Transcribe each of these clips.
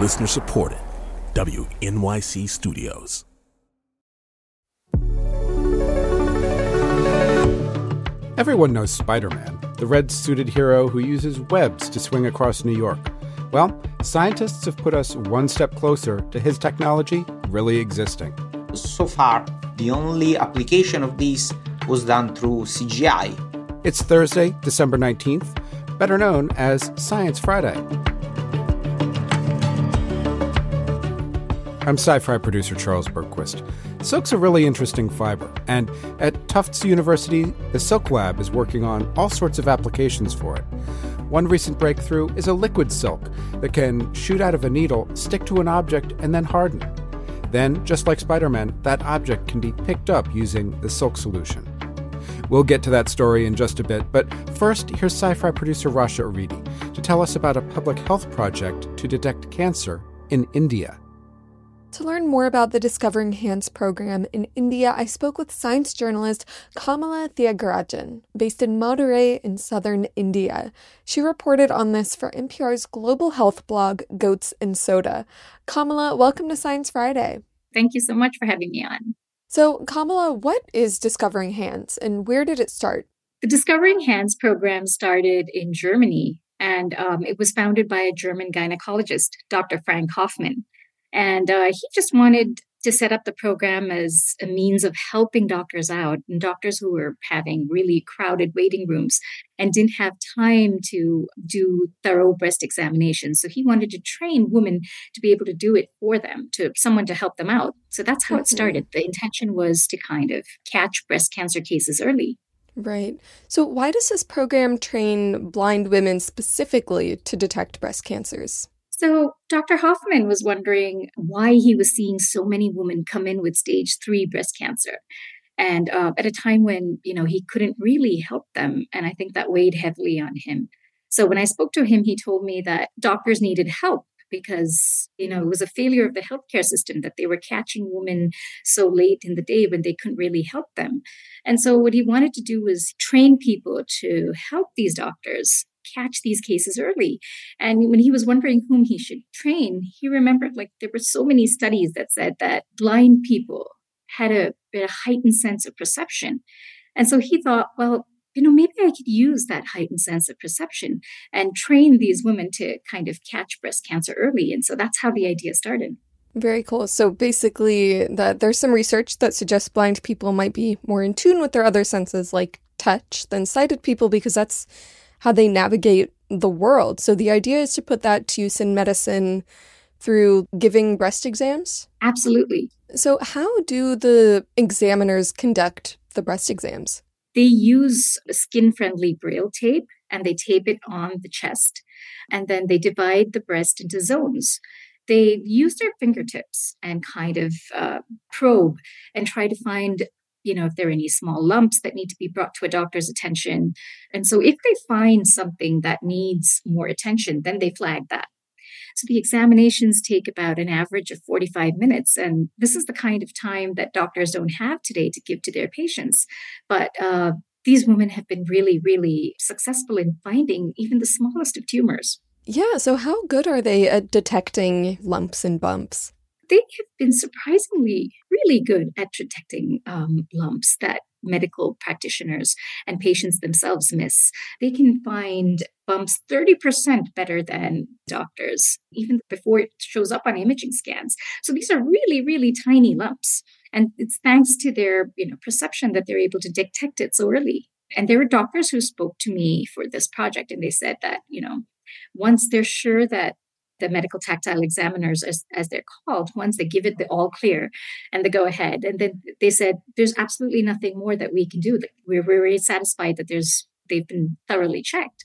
Listener supported. WNYC Studios. Everyone knows Spider-Man, the red-suited hero who uses webs to swing across New York. Well, scientists have put us one step closer to his technology really existing. So far, the only application of this was done through CGI. It's Thursday, December 19th, better known as Science Friday. I'm sci-fi producer Charles Bergquist. Silk's a really interesting fiber, and at Tufts University, the Silk Lab is working on all sorts of applications for it. One recent breakthrough is a liquid silk that can shoot out of a needle, stick to an object, and then harden. Then, just like Spider-Man, that object can be picked up using the silk solution. We'll get to that story in just a bit, but first, here's sci-fi producer Rasha Aridi to tell us about a public health project to detect cancer in India. To learn more about the Discovering Hands program in India, I spoke with science journalist Kamala Thiagarajan, based in Madurai in southern India. She reported on this for NPR's global health blog, Goats and Soda. Kamala, welcome to Science Friday. Thank you so much for having me on. So, Kamala, what is Discovering Hands and where did it start? The Discovering Hands program started in Germany, and it was founded by a German gynecologist, Dr. Frank Hoffman. And he just wanted to set up the program as a means of helping doctors out, and doctors who were having really crowded waiting rooms and didn't have time to do thorough breast examinations. So he wanted to train women to be able to do it for them, to someone to help them out. So that's how it started. The intention was to kind of catch breast cancer cases early. Right. So why does this program train blind women specifically to detect breast cancers? So Dr. Hoffman was wondering why he was seeing so many women come in with stage 3 breast cancer. And at a time when, he couldn't really help them. And I think that weighed heavily on him. So when I spoke to him, he told me that doctors needed help because, it was a failure of the healthcare system that they were catching women so late in the day when they couldn't really help them. And so what he wanted to do was train people to help these doctors catch these cases early. And when he was wondering whom he should train, he remembered there were so many studies that said that blind people had a heightened sense of perception. And so he thought, well, maybe I could use that heightened sense of perception and train these women to kind of catch breast cancer early. And so that's how the idea started. Very cool. So basically, there's some research that suggests blind people might be more in tune with their other senses like touch than sighted people because that's how they navigate the world. So the idea is to put that to use in medicine through giving breast exams? Absolutely. So how do the examiners conduct the breast exams? They use skin-friendly Braille tape, and they tape it on the chest, and then they divide the breast into zones. They use their fingertips and kind of probe and try to find if there are any small lumps that need to be brought to a doctor's attention. And so if they find something that needs more attention, then they flag that. So the examinations take about an average of 45 minutes. And this is the kind of time that doctors don't have today to give to their patients. But these women have been really, really successful in finding even the smallest of tumors. Yeah. So how good are they at detecting lumps and bumps? They have been surprisingly really good at detecting lumps that medical practitioners and patients themselves miss. They can find bumps 30% better than doctors, even before it shows up on imaging scans. So these are really, really tiny lumps. And it's thanks to their perception that they're able to detect it so early. And there were doctors who spoke to me for this project, and they said that, once they're sure that the medical tactile examiners, as they're called, once they give it the all clear and the go ahead. And then they said, there's absolutely nothing more that we can do. We're very satisfied that they've been thoroughly checked.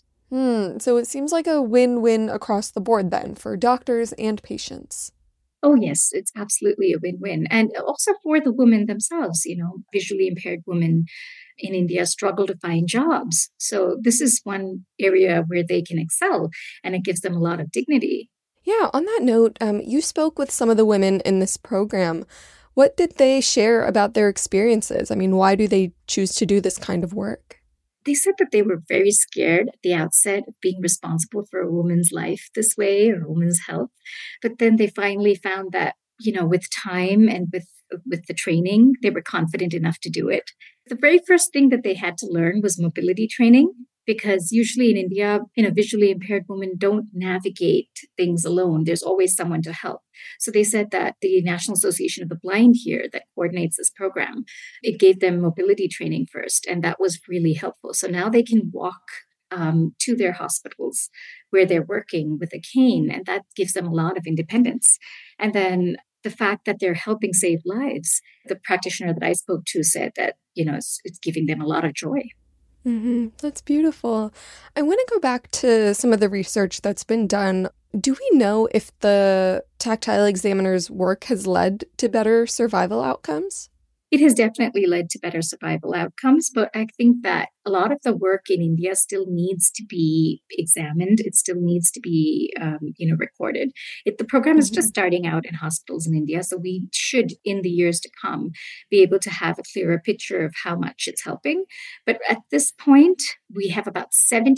So it seems like a win-win across the board then for doctors and patients. Oh, yes, it's absolutely a win-win. And also for the women themselves, visually impaired women in India struggle to find jobs. So this is one area where they can excel, and it gives them a lot of dignity. Yeah, on that note, you spoke with some of the women in this program. What did they share about their experiences? I mean, why do they choose to do this kind of work? they said that they were very scared at the outset of being responsible for a woman's life this way or a woman's health. But then they finally found that, with time and with the training, they were confident enough to do it. The very first thing that they had to learn was mobility training, because usually in India, visually impaired women don't navigate things alone. There's always someone to help. So they said that the National Association of the Blind here that coordinates this program, it gave them mobility training first, and that was really helpful. So now they can walk to their hospitals where they're working with a cane, and that gives them a lot of independence. And then the fact that they're helping save lives, the practitioner that I spoke to said that, it's giving them a lot of joy. Mm-hmm. That's beautiful. I want to go back to some of the research that's been done. Do we know if the tactile examiner's work has led to better survival outcomes? It has definitely led to better survival outcomes, but I think that a lot of the work in India still needs to be examined. It still needs to be, recorded. The program is just starting out in hospitals in India, so we should, in the years to come, be able to have a clearer picture of how much it's helping. But at this point, we have about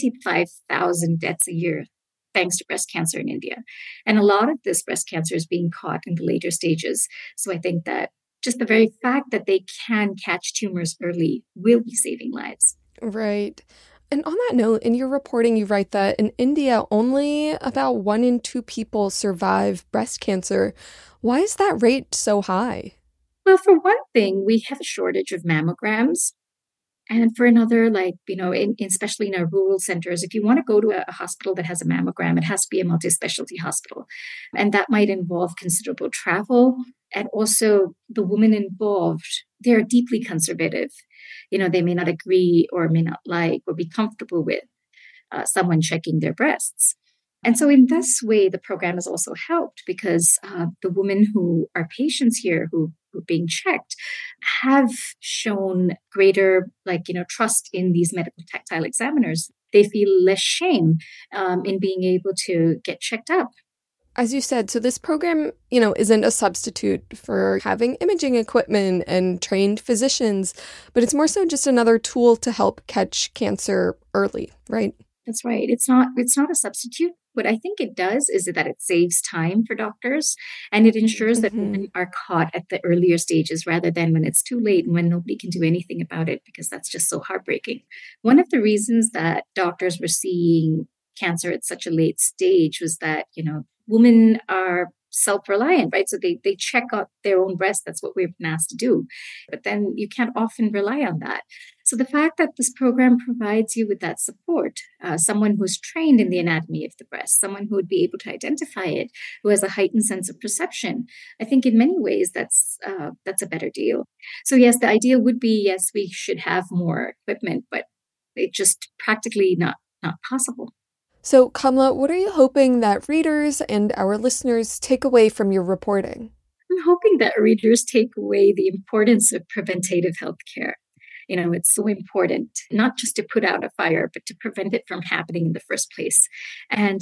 75,000 deaths a year thanks to breast cancer in India. And a lot of this breast cancer is being caught in the later stages. So I think that just the very fact that they can catch tumors early will be saving lives. Right. And on that note, in your reporting, you write that in India, only about 1 in 2 people survive breast cancer. Why is that rate so high? Well, for one thing, we have a shortage of mammograms. And for another, especially in our rural centers, if you want to go to a hospital that has a mammogram, it has to be a multi-specialty hospital. And that might involve considerable travel. And also the women involved, they're deeply conservative. They may not agree or may not like or be comfortable with someone checking their breasts. And so in this way, the program has also helped because the women who are patients here who are being checked have shown greater, trust in these medical tactile examiners. They feel less shame in being able to get checked up. As you said, so this program, isn't a substitute for having imaging equipment and trained physicians, but it's more so just another tool to help catch cancer early, right? That's right. It's not a substitute. What I think it does is that it saves time for doctors, and it ensures that women are caught at the earlier stages rather than when it's too late and when nobody can do anything about it, because that's just so heartbreaking. One of the reasons that doctors were seeing cancer at such a late stage was that, women are self-reliant, right? So they check out their own breast. That's what we've been asked to do. But then you can't often rely on that. So the fact that this program provides you with that support, someone who's trained in the anatomy of the breast, someone who would be able to identify it, who has a heightened sense of perception, I think in many ways that's a better deal. So yes, the idea would be, yes, we should have more equipment, but it's just practically not possible. So, Kamla, what are you hoping that readers and our listeners take away from your reporting? I'm hoping that readers take away the importance of preventative healthcare. It's so important, not just to put out a fire, but to prevent it from happening in the first place. And,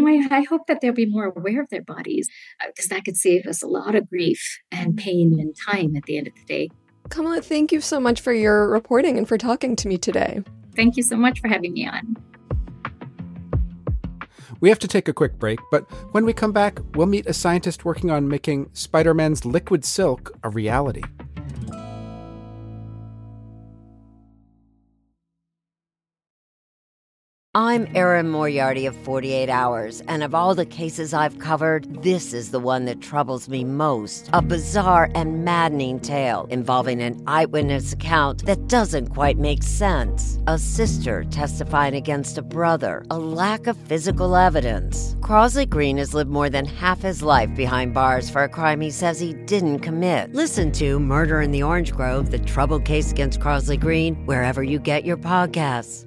I hope that they'll be more aware of their bodies, because that could save us a lot of grief and pain and time at the end of the day. Kamla, thank you so much for your reporting and for talking to me today. Thank you so much for having me on. We have to take a quick break, but when we come back, we'll meet a scientist working on making Spider-Man's liquid silk a reality. I'm Erin Moriarty of 48 Hours, and of all the cases I've covered, this is the one that troubles me most. A bizarre and maddening tale involving an eyewitness account that doesn't quite make sense. A sister testifying against a brother. A lack of physical evidence. Crosley Green has lived more than half his life behind bars for a crime he says he didn't commit. Listen to Murder in the Orange Grove, The Troubled Case Against Crosley Green, wherever you get your podcasts.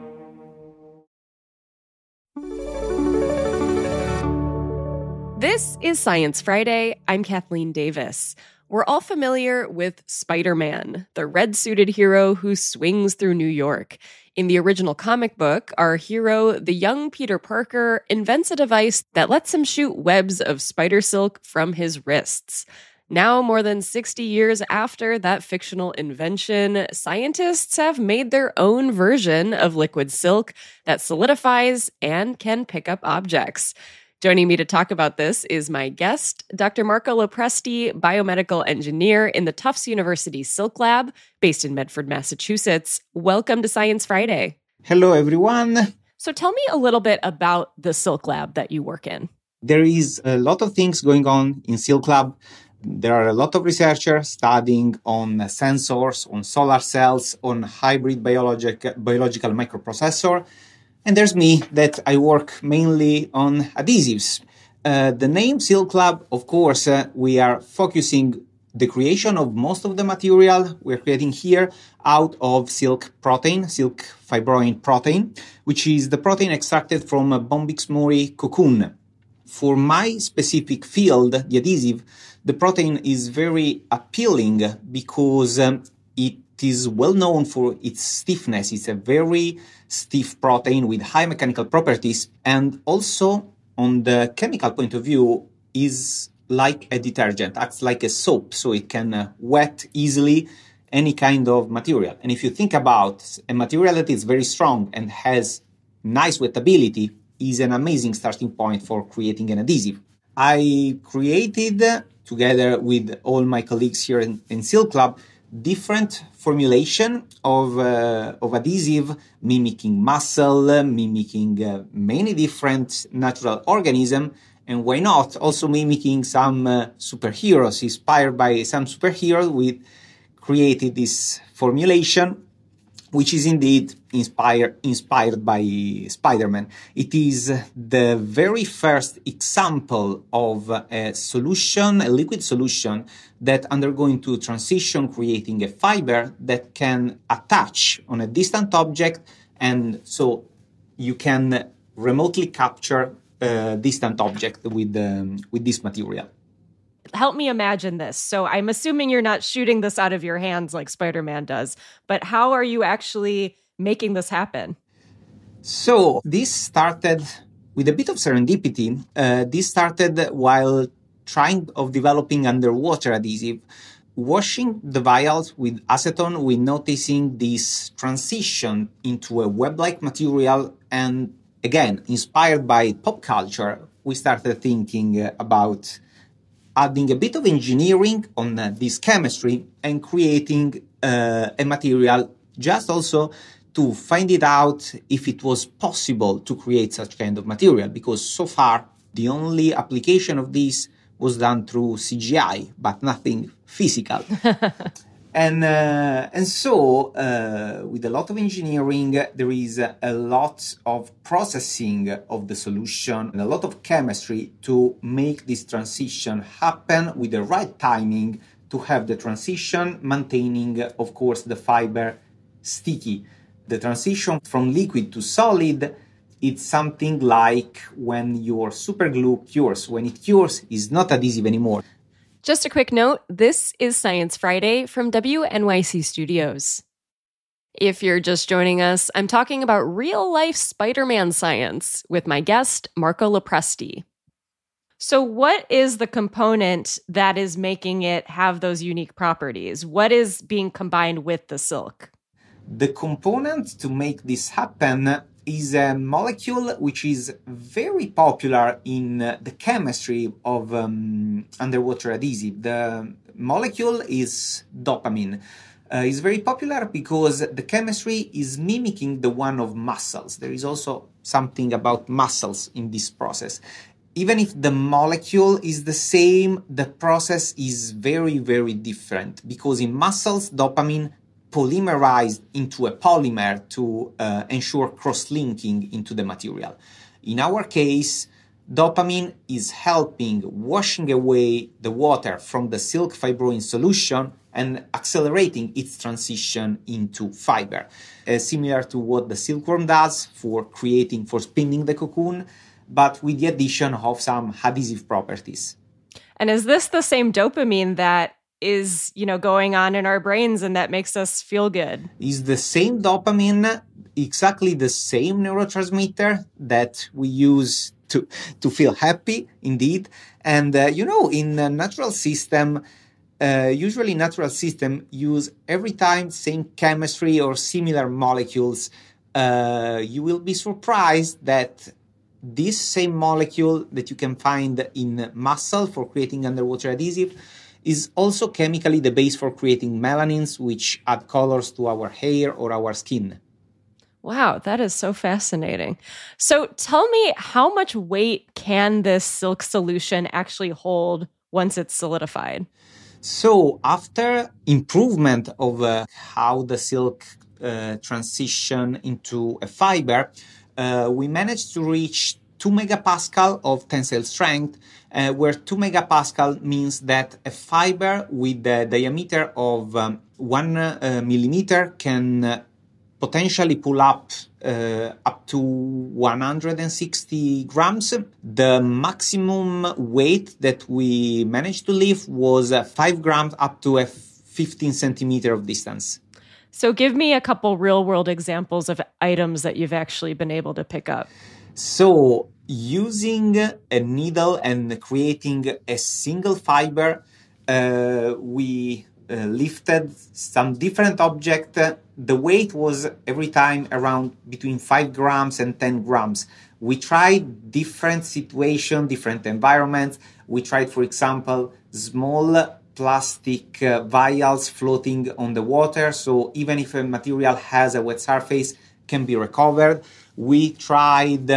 This is Science Friday. I'm Kathleen Davis. We're all familiar with Spider-Man, the red-suited hero who swings through New York. In the original comic book, our hero, the young Peter Parker, invents a device that lets him shoot webs of spider silk from his wrists. Now, more than 60 years after that fictional invention, scientists have made their own version of liquid silk that solidifies and can pick up objects. Joining me to talk about this is my guest, Dr. Marco Lopresti, biomedical engineer in the Tufts University Silk Lab, based in Medford, Massachusetts. Welcome to Science Friday. Hello, everyone. So tell me a little bit about the Silk Lab that you work in. There is a lot of things going on in Silk Lab. There are a lot of researchers studying on sensors, on solar cells, on hybrid biological microprocessor. And there's me that I work mainly on adhesives. The name Silk Lab, of course, we are focusing the creation of most of the material we're creating here out of silk protein, silk fibroin protein, which is the protein extracted from a Bombyx mori cocoon. For my specific field, the adhesive, the protein is very appealing because it is well known for its stiffness. It's a very stiff protein with high mechanical properties, and also on the chemical point of view is like a detergent, acts like a soap, so it can wet easily any kind of material. And if you think about a material that is very strong and has nice wettability, is an amazing starting point for creating an adhesive. I created, together with all my colleagues here in Silk Lab, different formulation of adhesive, mimicking muscle, mimicking many different natural organisms, and why not also mimicking some superheroes. Inspired by some superheroes, we created this formulation, which is indeed inspired by Spider-Man. It is the very first example of a solution, a liquid solution, that undergoing to transition, creating a fiber that can attach on a distant object, and so you can remotely capture a distant object with this material. Help me imagine this. So I'm assuming you're not shooting this out of your hands like Spider-Man does, but how are you actually making this happen? So this started with a bit of serendipity. This started while trying of developing underwater adhesive. Washing the vials with acetone, we're noticing this transition into a web-like material, and again, inspired by pop culture, we started thinking about adding a bit of engineering on this chemistry and creating a material, just also to find it out if it was possible to create such kind of material, because so far the only application of this was done through CGI, but nothing physical. And so, with a lot of engineering, there is a lot of processing of the solution and a lot of chemistry to make this transition happen with the right timing to have the transition maintaining, of course, the fiber sticky. The transition from liquid to solid, it's something like when your super glue cures. When it cures, it's not adhesive anymore. Just a quick note, this is Science Friday from WNYC Studios. If you're just joining us, I'm talking about real-life Spider-Man science with my guest, Marco Lopresti. So what is the component that is making it have those unique properties? What is being combined with the silk? The component to make this happen is a molecule which is very popular in the chemistry of underwater adhesive. The molecule is dopamine. It's very popular because the chemistry is mimicking the one of muscles. There is also something about muscles in this process. Even if the molecule is the same, the process is very, very different, because in muscles, dopamine polymerized into a polymer to ensure cross-linking into the material. In our case, dopamine is helping washing away the water from the silk fibroin solution and accelerating its transition into fiber, similar to what the silkworm does for spinning the cocoon, but with the addition of some adhesive properties. And is this the same dopamine that is, going on in our brains and that makes us feel good? Is the same dopamine, exactly the same neurotransmitter that we use to feel happy, indeed. And, in a natural system, usually natural system use every time same chemistry or similar molecules. You will be surprised that this same molecule that you can find in mussel for creating underwater adhesive is also chemically the base for creating melanins, which add colors to our hair or our skin. Wow, that is so fascinating. So tell me, how much weight can this silk solution actually hold once it's solidified? So after improvement of how the silk transition into a fiber, we managed to reach 2 megapascal of tensile strength, where 2 megapascal means that a fiber with a diameter of 1 millimeter can potentially pull up to 160 grams. The maximum weight that we managed to lift was 5 grams up to a 15 centimeter of distance. So give me a couple real-world examples of items that you've actually been able to pick up. So using a needle and creating a single fiber, we lifted some different object. The weight was every time around between 5 grams and 10 grams. We tried different situations, different environments. We tried, for example, small plastic vials floating on the water. So even if a material has a wet surface, can be recovered. We tried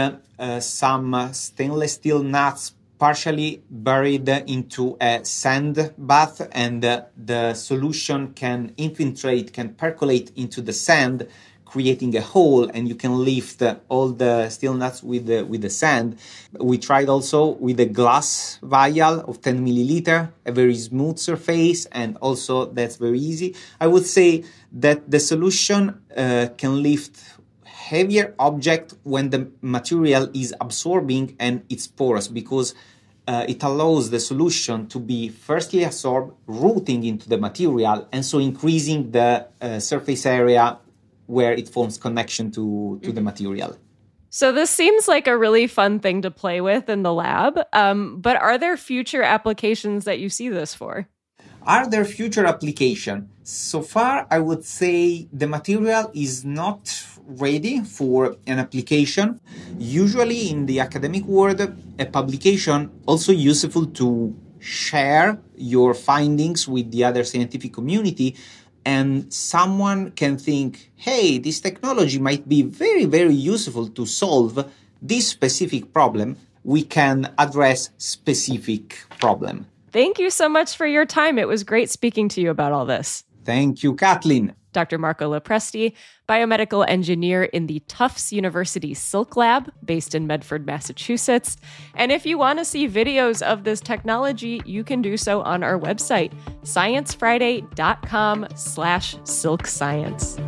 some stainless steel nuts partially buried into a sand bath, and the solution can infiltrate, can percolate into the sand, creating a hole, and you can lift all the steel nuts with the sand. We tried also with a glass vial of 10 milliliter, a very smooth surface, and also that's very easy. I would say that the solution can lift heavier object when the material is absorbing and it's porous, because it allows the solution to be firstly absorbed, rooting into the material, and so increasing the surface area where it forms connection to the material. So this seems like a really fun thing to play with in the lab, but are there future applications that you see this for? Are there future applications? So far, I would say the material is not ready for an application. Usually in the academic world, a publication also useful to share your findings with the other scientific community, and someone can think, hey, this technology might be very, very useful to solve this specific problem. We can address specific problem. Thank you so much for your time. It was great speaking to you about all this. Thank you, Kathleen. Dr. Marco Lopresti, biomedical engineer in the Tufts University Silk Lab, based in Medford, Massachusetts. And if you want to see videos of this technology, you can do so on our website, sciencefriday.com/silkscience.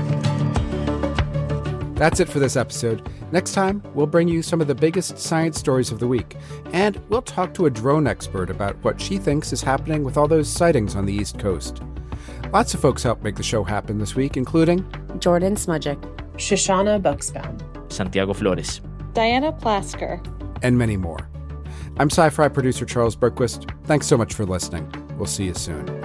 That's it for this episode. Next time, we'll bring you some of the biggest science stories of the week, and we'll talk to a drone expert about what she thinks is happening with all those sightings on the East Coast. Lots of folks helped make the show happen this week, including Jordan Smudgick, Shoshana Buxbaum, Santiago Flores, Diana Plasker, and many more. I'm Sci-Fi producer Charles Bergquist. Thanks so much for listening. We'll see you soon.